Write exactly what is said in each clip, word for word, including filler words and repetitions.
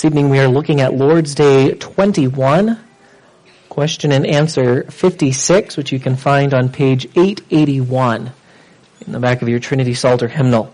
This evening we are looking at Lord's Day twenty-one, question and answer fifty-six, which you can find on page eight eighty-one in the back of your Trinity Psalter hymnal.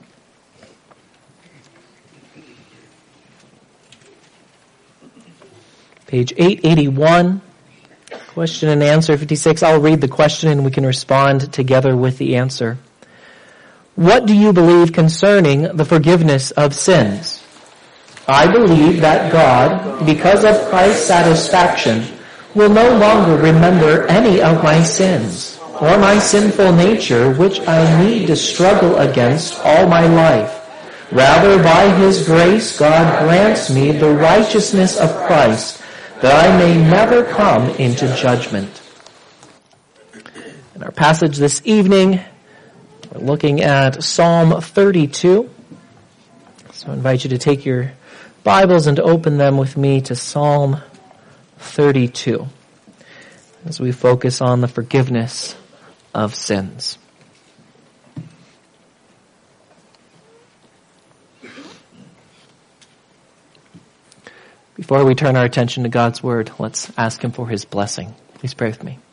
Page eight eighty-one, question and answer fifty-six. I'll read the question and we can respond together with the answer. What do you believe concerning the forgiveness of sins? I believe that God, because of Christ's satisfaction, will no longer remember any of my sins or my sinful nature, which I need to struggle against all my life. Rather, by His grace, God grants me the righteousness of Christ, that I may never come into judgment. In our passage this evening, we're looking at Psalm thirty-two. So I invite you to take your Bibles and to open them with me to Psalm thirty-two as we focus on the forgiveness of sins. Before we turn our attention to God's Word, let's ask Him for His blessing. Please pray with me.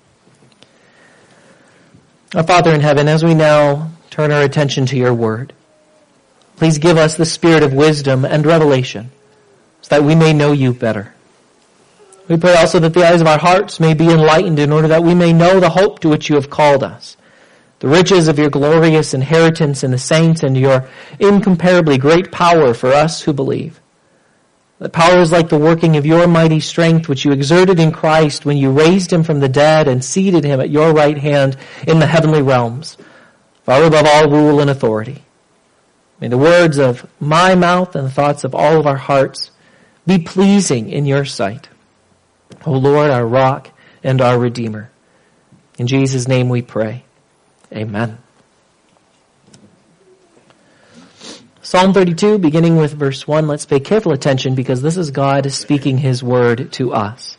Our Father in heaven, as we now turn our attention to your Word, please give us the spirit of wisdom and revelation so that we may know you better. We pray also that the eyes of our hearts may be enlightened in order that we may know the hope to which you have called us, the riches of your glorious inheritance in the saints, and your incomparably great power for us who believe. That power is like the working of your mighty strength, which you exerted in Christ when you raised him from the dead and seated him at your right hand in the heavenly realms, far above all rule and authority. May the words of my mouth and the thoughts of all of our hearts be pleasing in your sight, O Lord, our rock and our Redeemer. In Jesus' name we pray. Amen. Psalm thirty-two, beginning with verse one, let's pay careful attention because this is God speaking His word to us.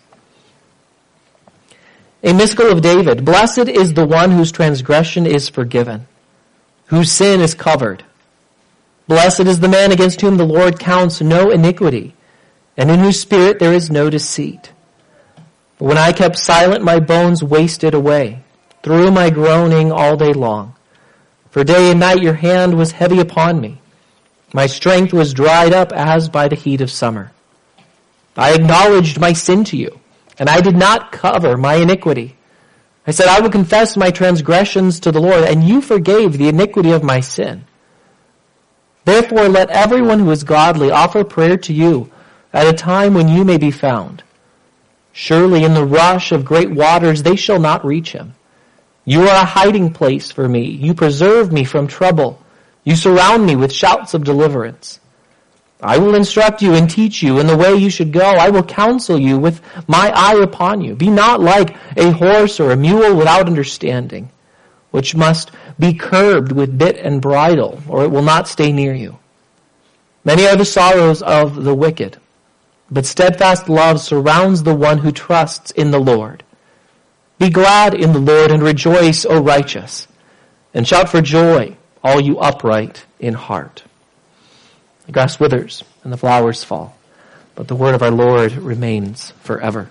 A Miscal of David, blessed is the one whose transgression is forgiven, whose sin is covered. Blessed is the man against whom the Lord counts no iniquity, and in whose spirit there is no deceit. But when I kept silent, my bones wasted away, through my groaning all day long. For day and night your hand was heavy upon me. My strength was dried up as by the heat of summer. I acknowledged my sin to you, and I did not cover my iniquity. I said, I will confess my transgressions to the Lord, and you forgave the iniquity of my sin. Therefore let everyone who is godly offer prayer to you at a time when you may be found. Surely in the rush of great waters they shall not reach him. You are a hiding place for me. You preserve me from trouble. You surround me with shouts of deliverance. I will instruct you and teach you in the way you should go. I will counsel you with my eye upon you. Be not like a horse or a mule without understanding, which must be curbed with bit and bridle, or it will not stay near you. Many are the sorrows of the wicked, but steadfast love surrounds the one who trusts in the Lord. Be glad in the Lord and rejoice, O righteous, and shout for joy, all you upright in heart. The grass withers and the flowers fall, but the word of our Lord remains forever.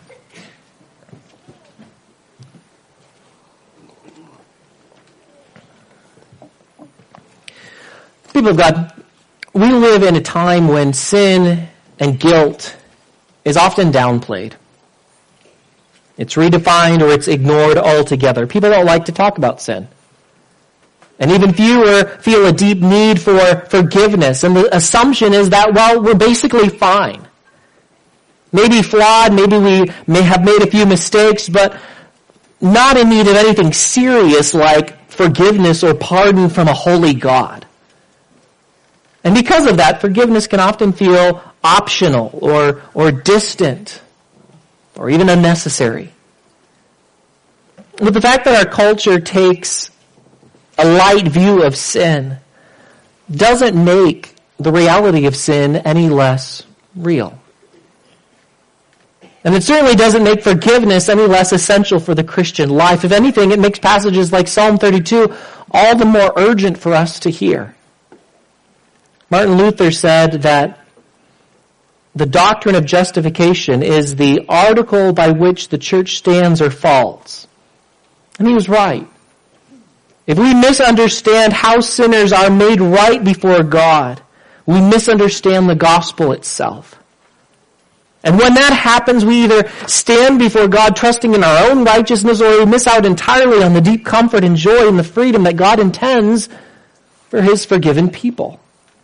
People of God, we live in a time when sin and guilt is often downplayed. It's redefined or it's ignored altogether. People don't like to talk about sin. And even fewer feel a deep need for forgiveness. And the assumption is that, well, we're basically fine. Maybe flawed, maybe we may have made a few mistakes, but not in need of anything serious like forgiveness or pardon from a holy God. And because of that, forgiveness can often feel optional or, or distant or even unnecessary. But the fact that our culture takes a light view of sin doesn't make the reality of sin any less real. And it certainly doesn't make forgiveness any less essential for the Christian life. If anything, it makes passages like Psalm thirty-two all the more urgent for us to hear. Martin Luther said that the doctrine of justification is the article by which the church stands or falls. And he was right. If we misunderstand how sinners are made right before God, we misunderstand the gospel itself. And when that happens, we either stand before God trusting in our own righteousness, or we miss out entirely on the deep comfort and joy and the freedom that God intends for His forgiven people.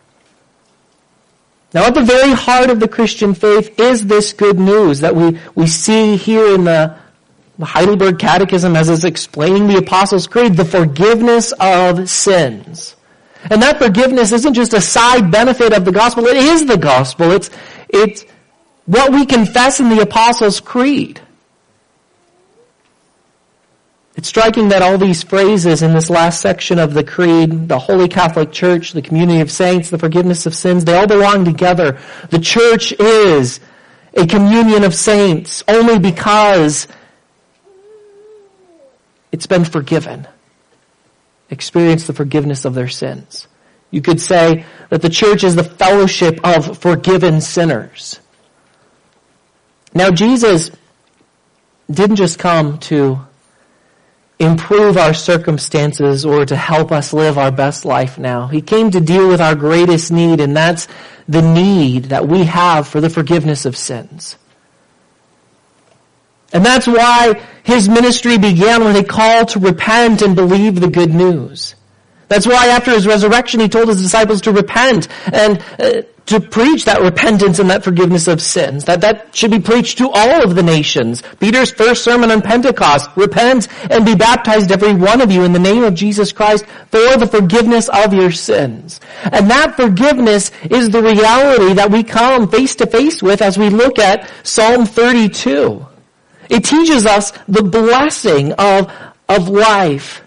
Now, at the very heart of the Christian faith is this good news that we, we see here in the, the Heidelberg Catechism as it's explaining the Apostles' Creed, the forgiveness of sins. And that forgiveness isn't just a side benefit of the gospel, it is the gospel. It's, it's what we confess in the Apostles' Creed. It's striking that all these phrases in this last section of the Creed, the Holy Catholic Church, the community of saints, the forgiveness of sins, they all belong together. The church is a communion of saints only because it's been forgiven. Experience the forgiveness of their sins. You could say that the church is the fellowship of forgiven sinners. Now, Jesus didn't just come to improve our circumstances or to help us live our best life now. He came to deal with our greatest need, and that's the need that we have for the forgiveness of sins. And that's why His ministry began with a call to repent and believe the good news. That's why after His resurrection He told His disciples to repent and uh, to preach that repentance and that forgiveness of sins. That that should be preached to all of the nations. Peter's first sermon on Pentecost, repent and be baptized every one of you in the name of Jesus Christ for the forgiveness of your sins. And that forgiveness is the reality that we come face to face with as we look at Psalm thirty-two. It teaches us the blessing of, of life.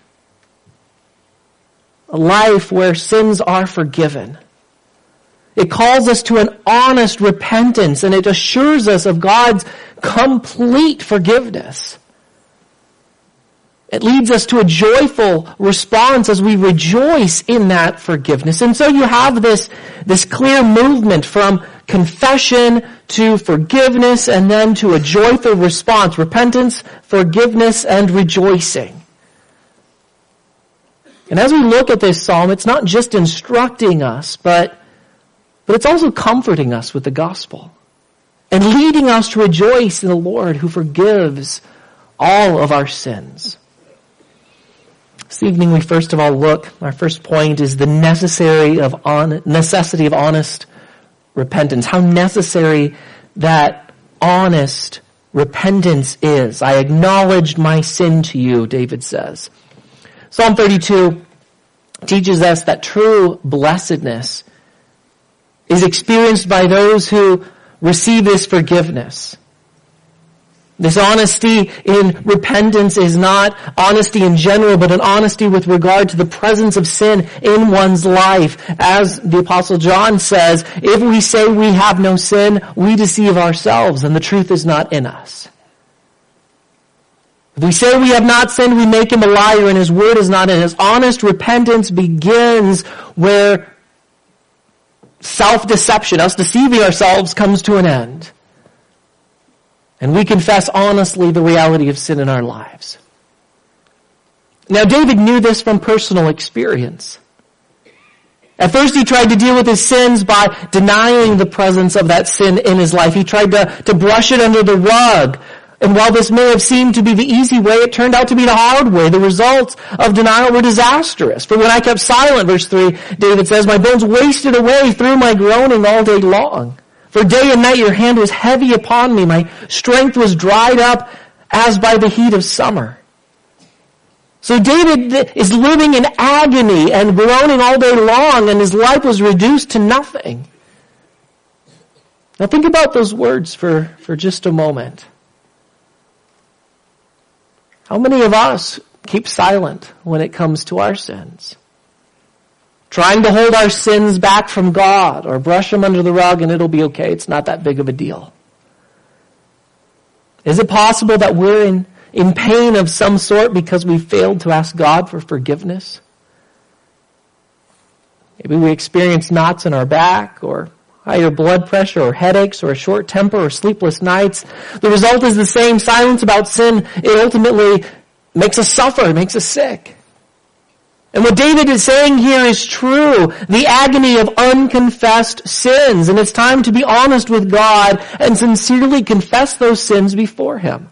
A life where sins are forgiven. It calls us to an honest repentance, and it assures us of God's complete forgiveness. It leads us to a joyful response as we rejoice in that forgiveness. And so you have this, this clear movement from confession to forgiveness and then to a joyful response. Repentance, forgiveness, and rejoicing. And as we look at this psalm, it's not just instructing us, but, but it's also comforting us with the gospel and leading us to rejoice in the Lord who forgives all of our sins. This evening we first of all look, our first point is the necessary of on, necessity of honest repentance. How necessary that honest repentance is. I acknowledged my sin to you, David says. Psalm thirty-two teaches us that true blessedness is experienced by those who receive this forgiveness. This honesty in repentance is not honesty in general, but an honesty with regard to the presence of sin in one's life. As the Apostle John says, if we say we have no sin, we deceive ourselves and the truth is not in us. If we say we have not sinned, we make Him a liar and His word is not in us. Honest repentance begins where self-deception, us deceiving ourselves, comes to an end. And we confess honestly the reality of sin in our lives. Now, David knew this from personal experience. At first, he tried to deal with his sins by denying the presence of that sin in his life. He tried to, to brush it under the rug. And while this may have seemed to be the easy way, it turned out to be the hard way. The results of denial were disastrous. For when I kept silent, verse three, David says, my bones wasted away through my groaning all day long. For day and night your hand was heavy upon me. My strength was dried up as by the heat of summer. So David is living in agony and groaning all day long, and his life was reduced to nothing. Now think about those words for, for just a moment. How many of us keep silent when it comes to our sins? Trying to hold our sins back from God or brush them under the rug and it'll be okay. It's not that big of a deal. Is it possible that we're in, in pain of some sort because we failed to ask God for forgiveness? Maybe we experience knots in our back or either blood pressure or headaches or a short temper or sleepless nights. The result is the same. Silence about sin, it ultimately makes us suffer, it makes us sick. And what David is saying here is true. The agony of unconfessed sins. And it's time to be honest with God and sincerely confess those sins before Him.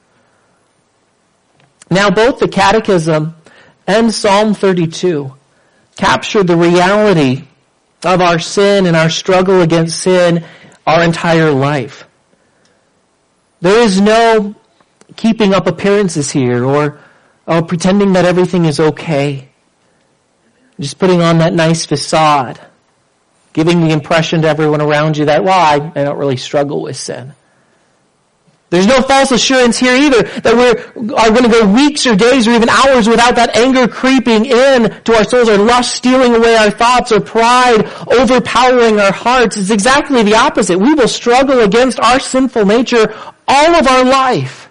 Now, both the Catechism and Psalm thirty-two capture the reality of our sin and our struggle against sin our entire life. There is no keeping up appearances here or, or pretending that everything is okay. Just putting on that nice facade, giving the impression to everyone around you that, well, I, I don't really struggle with sin. There's no false assurance here either that we're are going to go weeks or days or even hours without that anger creeping in to our souls, or lust stealing away our thoughts, or pride overpowering our hearts. It's exactly the opposite. We will struggle against our sinful nature all of our life.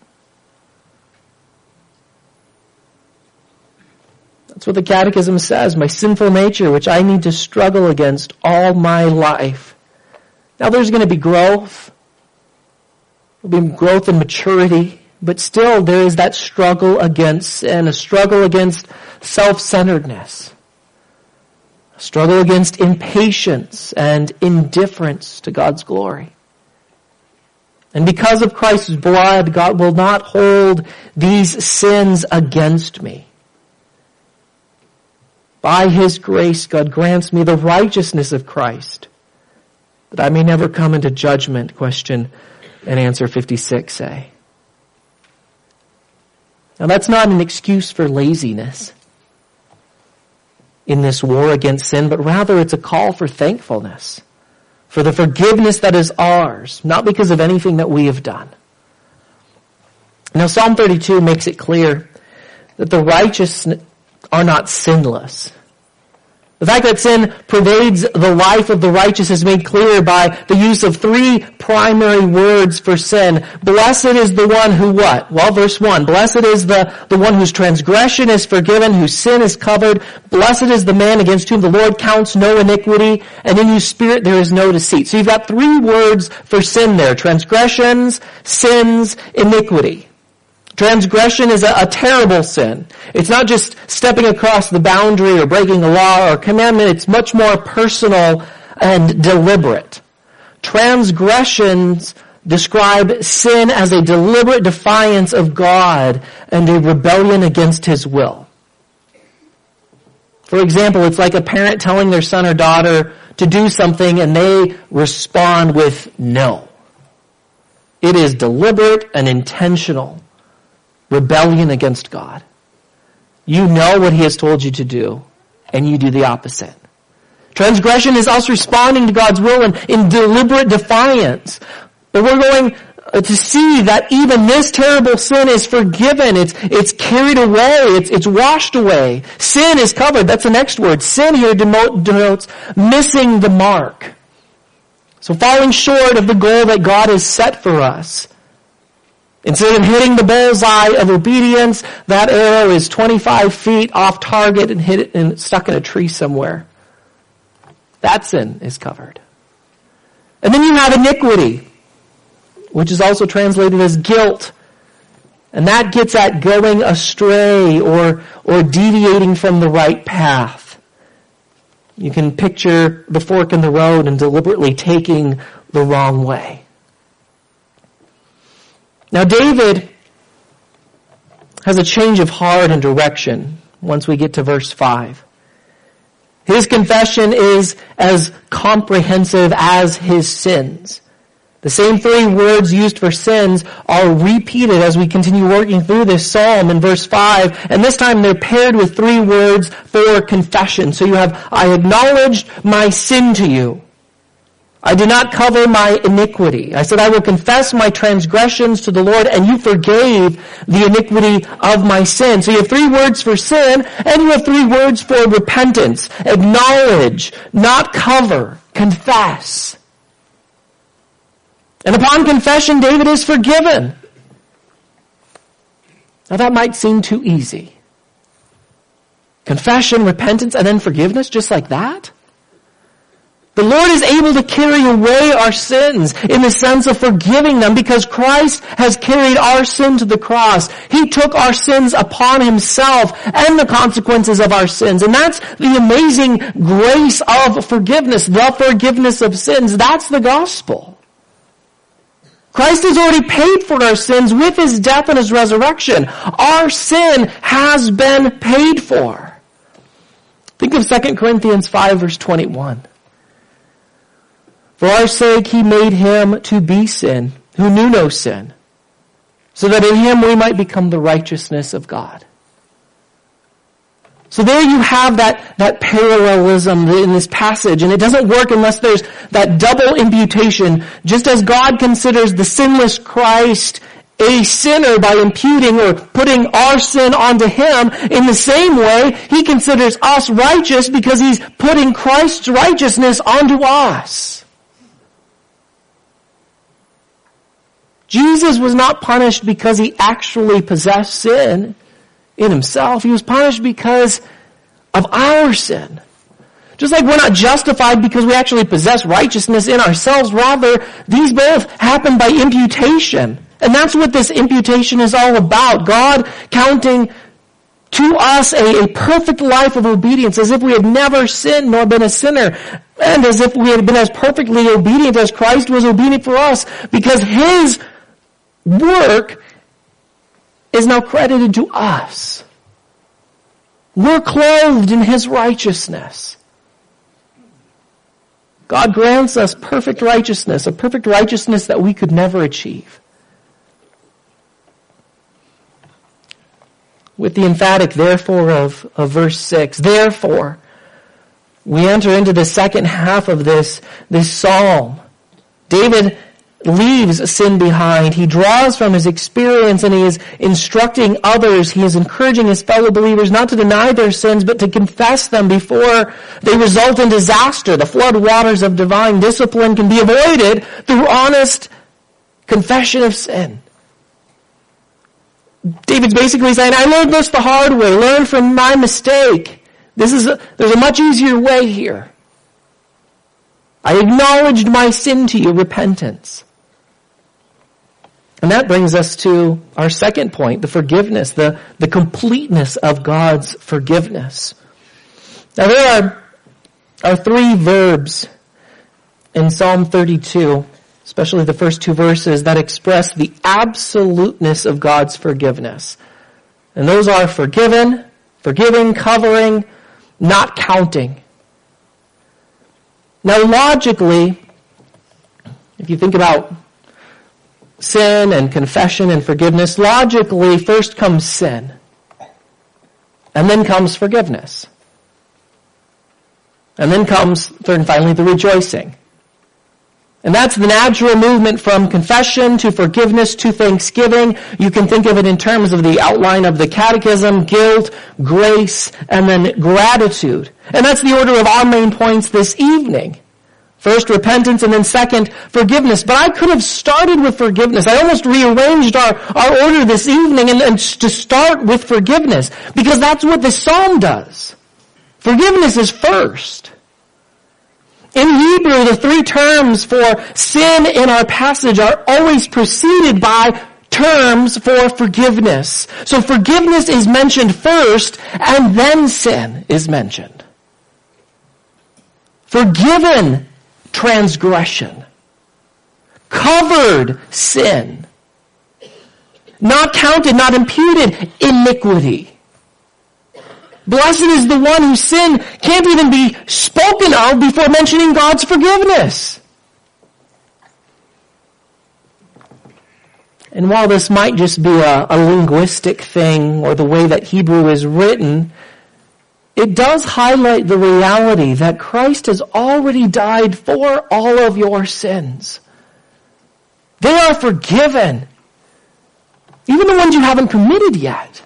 That's what the Catechism says, my sinful nature, which I need to struggle against all my life. Now there's going to be growth. There'll be growth and maturity, but still there is that struggle against sin, a struggle against self-centeredness, a struggle against impatience and indifference to God's glory. And because of Christ's blood, God will not hold these sins against me. By His grace, God grants me the righteousness of Christ, that I may never come into judgment. Question and answer fifty-six A. Now that's not an excuse for laziness in this war against sin, but rather it's a call for thankfulness, for the forgiveness that is ours, not because of anything that we have done. Now Psalm thirty-two makes it clear that the righteous are not sinless. The fact that sin pervades the life of the righteous is made clear by the use of three primary words for sin. Blessed is the one who what? Well, verse one. Blessed is the, the one whose transgression is forgiven, whose sin is covered. Blessed is the man against whom the Lord counts no iniquity, and in whose spirit there is no deceit. So you've got three words for sin there. Transgressions, sins, iniquity. Transgression is a, a terrible sin. It's not just stepping across the boundary or breaking a law or commandment. It's much more personal and deliberate. Transgressions describe sin as a deliberate defiance of God and a rebellion against His will. For example, it's like a parent telling their son or daughter to do something and they respond with no. It is deliberate and intentional. Rebellion against God. You know what He has told you to do, and you do the opposite. Transgression is us responding to God's will in, in deliberate defiance. But we're going to see that even this terrible sin is forgiven. It's, it's carried away. It's, it's washed away. Sin is covered. That's the next word. Sin here denotes missing the mark. So falling short of the goal that God has set for us. Instead of hitting the bullseye of obedience, that arrow is twenty-five feet off target and hit it and stuck in a tree somewhere. That sin is covered. And then you have iniquity, which is also translated as guilt. And that gets at going astray or, or deviating from the right path. You can picture the fork in the road and deliberately taking the wrong way. Now David has a change of heart and direction once we get to verse five. His confession is as comprehensive as his sins. The same three words used for sins are repeated as we continue working through this psalm in verse five, and this time they're paired with three words for confession. So you have, I acknowledged my sin to you. I did not cover my iniquity. I said, I will confess my transgressions to the Lord, and you forgave the iniquity of my sin. So you have three words for sin, and you have three words for repentance. Acknowledge, not cover, confess. And upon confession, David is forgiven. Now that might seem too easy. Confession, repentance, and then forgiveness, just like that? The Lord is able to carry away our sins in the sense of forgiving them because Christ has carried our sin to the cross. He took our sins upon himself and the consequences of our sins. And that's the amazing grace of forgiveness, the forgiveness of sins. That's the gospel. Christ has already paid for our sins with his death and his resurrection. Our sin has been paid for. Think of Second Corinthians five verse twenty-one. For our sake he made him to be sin, who knew no sin, so that in him we might become the righteousness of God. So there you have that, that parallelism in this passage, and it doesn't work unless there's that double imputation. Just as God considers the sinless Christ a sinner by imputing or putting our sin onto him, in the same way, he considers us righteous because he's putting Christ's righteousness onto us. Jesus was not punished because he actually possessed sin in himself. He was punished because of our sin. Just like we're not justified because we actually possess righteousness in ourselves. Rather, these both happen by imputation. And that's what this imputation is all about. God counting to us a, a perfect life of obedience as if we had never sinned nor been a sinner. And as if we had been as perfectly obedient as Christ was obedient for us, because his work is now credited to us. We're clothed in his righteousness. God grants us perfect righteousness, a perfect righteousness that we could never achieve. With the emphatic therefore of, of verse six, therefore, we enter into the second half of this, this psalm. David leaves sin behind. He draws from his experience and he is instructing others. He is encouraging his fellow believers not to deny their sins, but to confess them before they result in disaster. The flood waters of divine discipline can be avoided through honest confession of sin. David's basically saying, I learned this the hard way. Learn from my mistake. This is a, there's a much easier way here. I acknowledged my sin to you, repentance. And that brings us to our second point, the forgiveness, the, the completeness of God's forgiveness. Now there are, are three verbs in Psalm thirty-two, especially the first two verses, that express the absoluteness of God's forgiveness. And those are forgiven, forgiving, covering, not counting. Now logically, if you think about sin and confession and forgiveness, logically first comes sin. And then comes forgiveness. And then comes, third and finally, the rejoicing. And that's the natural movement from confession to forgiveness to thanksgiving. You can think of it in terms of the outline of the catechism, guilt, grace, and then gratitude. And that's the order of our main points this evening. First, repentance, and then second, forgiveness. But I could have started with forgiveness. I almost rearranged our, our order this evening and, and to start with forgiveness, because that's what the psalm does. Forgiveness is first. In Hebrew, the three terms for sin in our passage are always preceded by terms for forgiveness. So forgiveness is mentioned first, and then sin is mentioned. Forgiven transgression. Covered sin. Not counted, not imputed iniquity. Blessed is the one whose sin can't even be spoken of before mentioning God's forgiveness. And while this might just be a, a linguistic thing or the way that Hebrew is written, it does highlight the reality that Christ has already died for all of your sins. They are forgiven. Even the ones you haven't committed yet.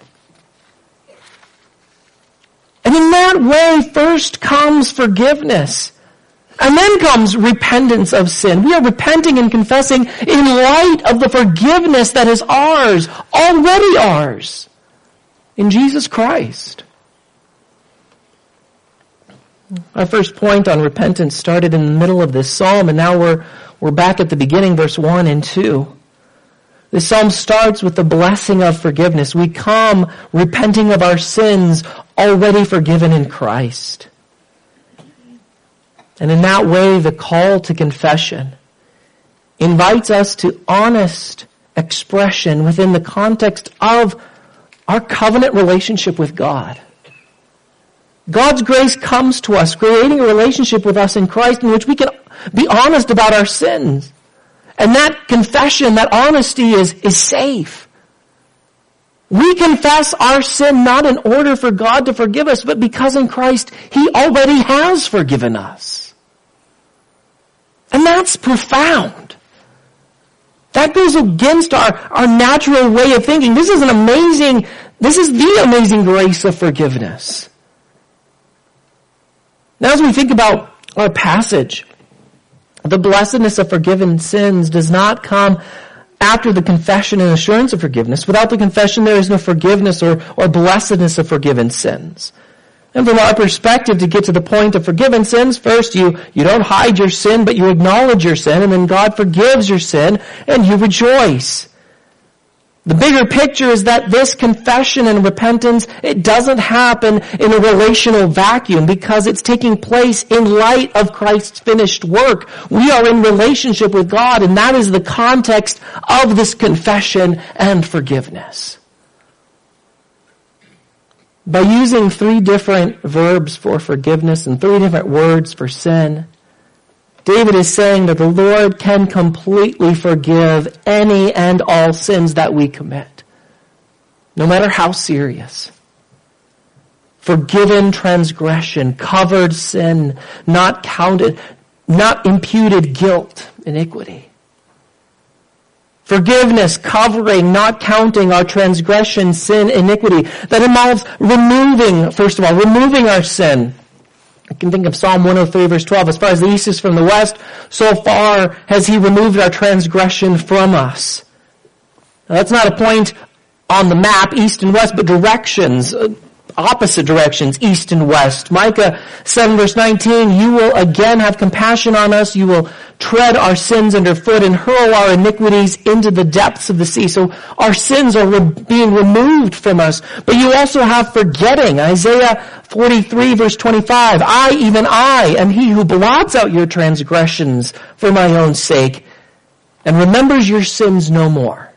And in that way, first comes forgiveness. And then comes repentance of sin. We are repenting and confessing in light of the forgiveness that is ours, already ours, in Jesus Christ. Our first point on repentance started in the middle of this psalm, and now we're, we're back at the beginning, verse one and two. This psalm starts with the blessing of forgiveness. We come repenting of our sins already forgiven in Christ. And in that way, the call to confession invites us to honest expression within the context of our covenant relationship with God. God's grace comes to us, creating a relationship with us in Christ in which we can be honest about our sins. And that confession, that honesty is, is safe. We confess our sin not in order for God to forgive us, but because in Christ He already has forgiven us. And that's profound. That goes against our, our natural way of thinking. This is an amazing, this is the amazing grace of forgiveness. Now as we think about our passage, the blessedness of forgiven sins does not come after the confession and assurance of forgiveness. Without the confession, there is no forgiveness or, or blessedness of forgiven sins. And from our perspective, to get to the point of forgiven sins, first you, you don't hide your sin, but you acknowledge your sin, and then God forgives your sin, and you rejoice. The bigger picture is that this confession and repentance, it doesn't happen in a relational vacuum because it's taking place in light of Christ's finished work. We are in relationship with God, and that is the context of this confession and forgiveness. By using three different verbs for forgiveness and three different words for sin, David is saying that the Lord can completely forgive any and all sins that we commit, no matter how serious. Forgiven transgression, covered sin, not counted, not imputed guilt, iniquity. Forgiveness, covering, not counting our transgression, sin, iniquity. That involves removing, first of all, removing our sin. I can think of Psalm one oh three verse twelve. As far as the east is from the west, so far has He removed our transgression from us. Now that's not a point on the map, east and west, but directions, opposite directions, east and west. Micah seven verse nineteen, you will again have compassion on us. You will tread our sins underfoot and hurl our iniquities into the depths of the sea. So our sins are re- being removed from us. But you also have forgetting. Isaiah forty-three verse twenty-five, I, even I, am He who blots out your transgressions for my own sake and remembers your sins no more.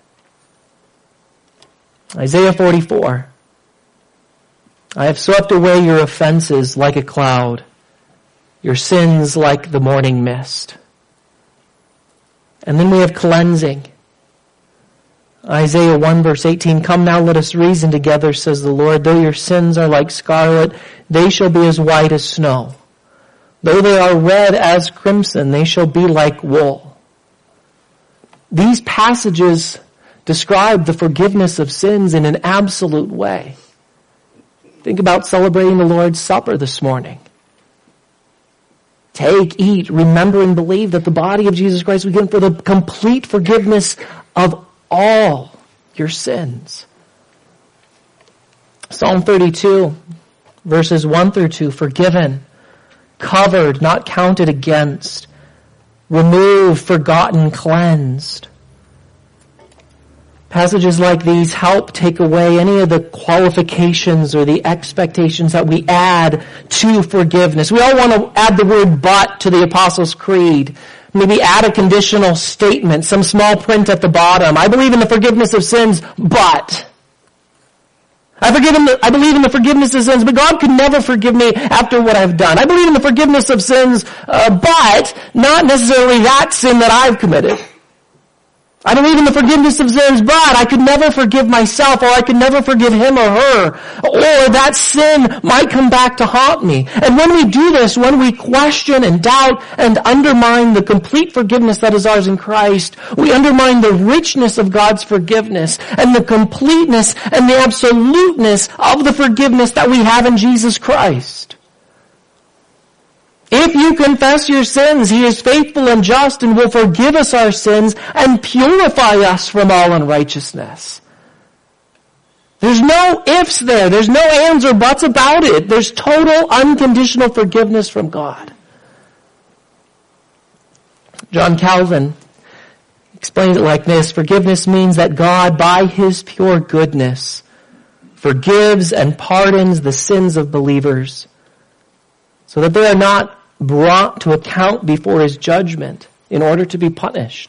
Isaiah forty-four, I have swept away your offenses like a cloud, your sins like the morning mist. And then we have cleansing. Isaiah one verse eighteen, come now let us reason together, says the Lord. Though your sins are like scarlet, they shall be as white as snow. Though they are red as crimson, they shall be like wool. These passages describe the forgiveness of sins in an absolute way. Think about celebrating the Lord's Supper this morning. Take, eat, remember, and believe that the body of Jesus Christ was given for the complete forgiveness of all your sins. Psalm thirty-two, verses one through two, forgiven, covered, not counted against, removed, forgotten, cleansed. Passages like these help take away any of the qualifications or the expectations that we add to forgiveness. We all want to add the word but to the Apostles' Creed. Maybe add a conditional statement, some small print at the bottom. I believe in the forgiveness of sins, but. I forgive him, I believe in the forgiveness of sins, but God could never forgive me after what I've done. I believe in the forgiveness of sins, uh, but not necessarily that sin that I've committed. I believe in the forgiveness of sins, but I could never forgive myself, or I could never forgive him or her, or that sin might come back to haunt me. And when we do this, when we question and doubt and undermine the complete forgiveness that is ours in Christ, we undermine the richness of God's forgiveness and the completeness and the absoluteness of the forgiveness that we have in Jesus Christ. If you confess your sins, He is faithful and just and will forgive us our sins and purify us from all unrighteousness. There's no ifs there. There's no ands or buts about it. There's total unconditional forgiveness from God. John Calvin explains it like this: forgiveness means that God, by his pure goodness, forgives and pardons the sins of believers so that they are not brought to account before his judgment in order to be punished.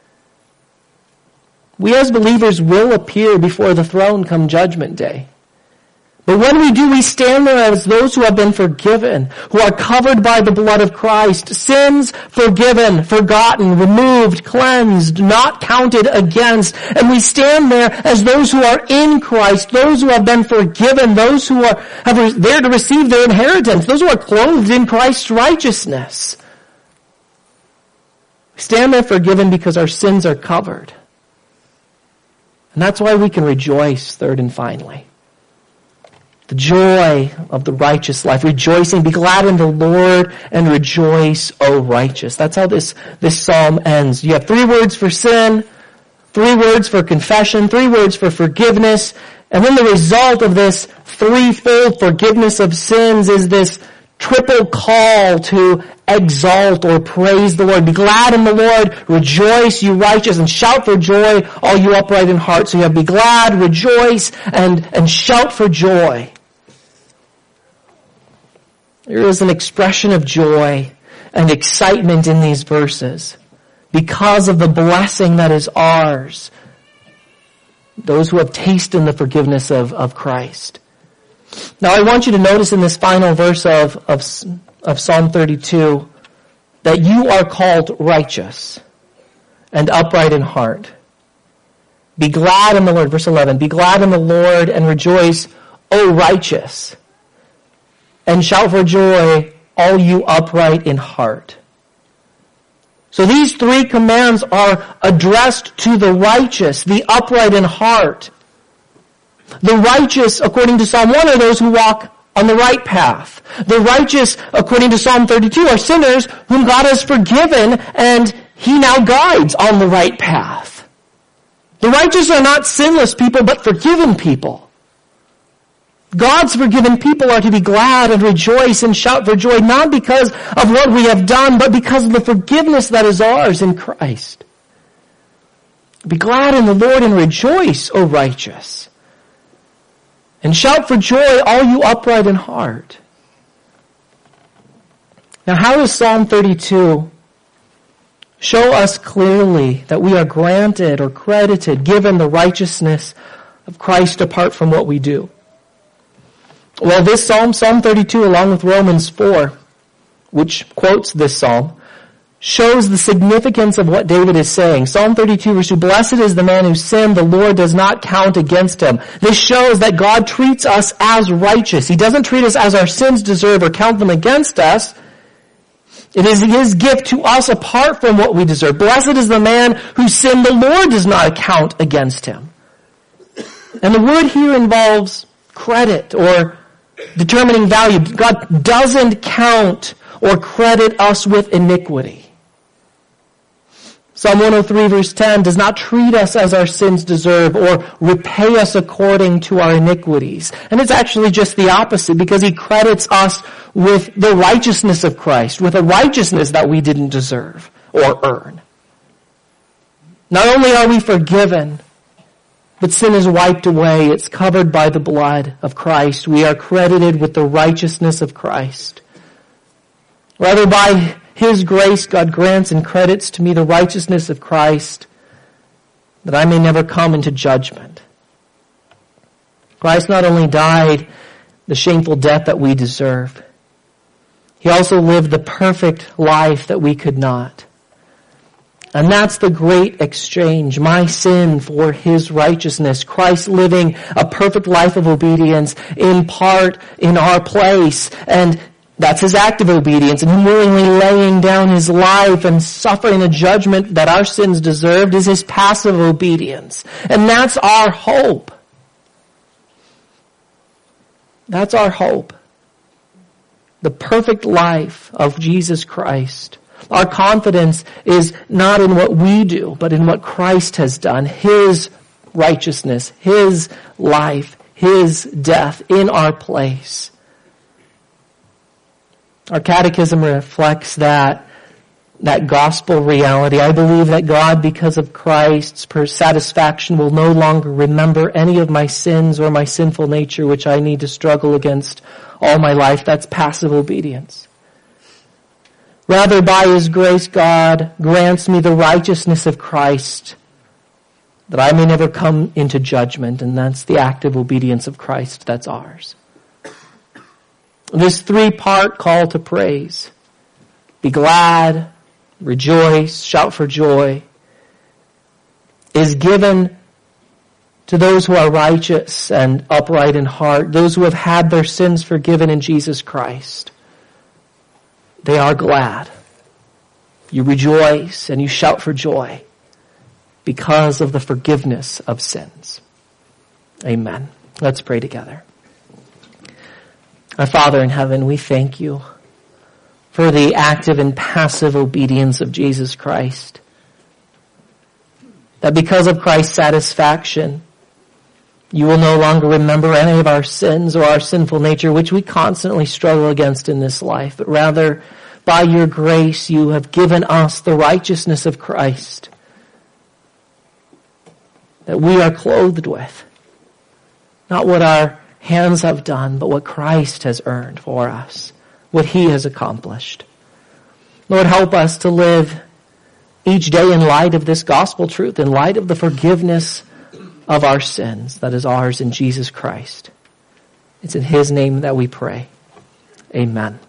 We as believers will appear before the throne come judgment day. But when we do, we stand there as those who have been forgiven, who are covered by the blood of Christ, sins forgiven, forgotten, removed, cleansed, not counted against. And we stand there as those who are in Christ, those who have been forgiven, those who are have there to receive their inheritance, those who are clothed in Christ's righteousness. We stand there forgiven because our sins are covered. And that's why we can rejoice, third and finally. The joy of the righteous life. Rejoicing, be glad in the Lord and rejoice, O righteous. That's how this, this psalm ends. You have three words for sin, three words for confession, three words for forgiveness, and then the result of this threefold forgiveness of sins is this triple call to exalt or praise the Lord. Be glad in the Lord, rejoice, you righteous, and shout for joy, all you upright in heart. So you have be glad, rejoice, and, and shout for joy. There is an expression of joy and excitement in these verses because of the blessing that is ours, those who have tasted the forgiveness of, of Christ. Now I want you to notice in this final verse of, of, of Psalm thirty-two that you are called righteous and upright in heart. Be glad in the Lord, verse eleven, be glad in the Lord and rejoice, O righteous, and shout for joy, all you upright in heart. So these three commands are addressed to the righteous, the upright in heart. The righteous, according to Psalm one, are those who walk on the right path. The righteous, according to Psalm thirty-two, are sinners whom God has forgiven and he now guides on the right path. The righteous are not sinless people, but forgiven people. God's forgiven people are to be glad and rejoice and shout for joy, not because of what we have done, but because of the forgiveness that is ours in Christ. Be glad in the Lord and rejoice, O righteous. And shout for joy, all you upright in heart. Now, how does Psalm thirty-two show us clearly that we are granted or credited, given the righteousness of Christ apart from what we do? Well, this psalm, Psalm thirty-two, along with Romans four, which quotes this psalm, shows the significance of what David is saying. Psalm thirty-two, verse two, blessed is the man who sinned, the Lord does not count against him. This shows that God treats us as righteous. He doesn't treat us as our sins deserve or count them against us. It is his gift to us apart from what we deserve. Blessed is the man who sinned, the Lord does not account against him. And the word here involves credit or determining value. God doesn't count or credit us with iniquity. Psalm one oh three verse ten does not treat us as our sins deserve or repay us according to our iniquities. And it's actually just the opposite, because he credits us with the righteousness of Christ, with a righteousness that we didn't deserve or earn. Not only are we forgiven, but sin is wiped away. It's covered by the blood of Christ. We are credited with the righteousness of Christ. Rather, by his grace, God grants and credits to me the righteousness of Christ, that I may never come into judgment. Christ not only died the shameful death that we deserved, he also lived the perfect life that we could not. And that's the great exchange, my sin for his righteousness. Christ living a perfect life of obedience in part in our place. And that's his act of obedience. And him willingly laying down his life and suffering the judgment that our sins deserved is his passive obedience. And that's our hope. That's our hope. The perfect life of Jesus Christ. Our confidence is not in what we do, but in what Christ has done. His righteousness, his life, his death in our place. Our catechism reflects that, that gospel reality. I believe that God, because of Christ's satisfaction, will no longer remember any of my sins or my sinful nature, which I need to struggle against all my life. That's passive obedience. Rather, by his grace, God grants me the righteousness of Christ, that I may never come into judgment, and that's the active obedience of Christ. That's ours. This three-part call to praise, be glad, rejoice, shout for joy, is given to those who are righteous and upright in heart, those who have had their sins forgiven in Jesus Christ. They are glad. You rejoice and you shout for joy because of the forgiveness of sins. Amen. Let's pray together. Our Father in heaven, we thank you for the active and passive obedience of Jesus Christ. That because of Christ's satisfaction, you will no longer remember any of our sins or our sinful nature, which we constantly struggle against in this life, but rather, by your grace, you have given us the righteousness of Christ that we are clothed with. Not what our hands have done, but what Christ has earned for us, what he has accomplished. Lord, help us to live each day in light of this gospel truth, in light of the forgiveness of our sins that is ours in Jesus Christ. It's in his name that we pray. Amen.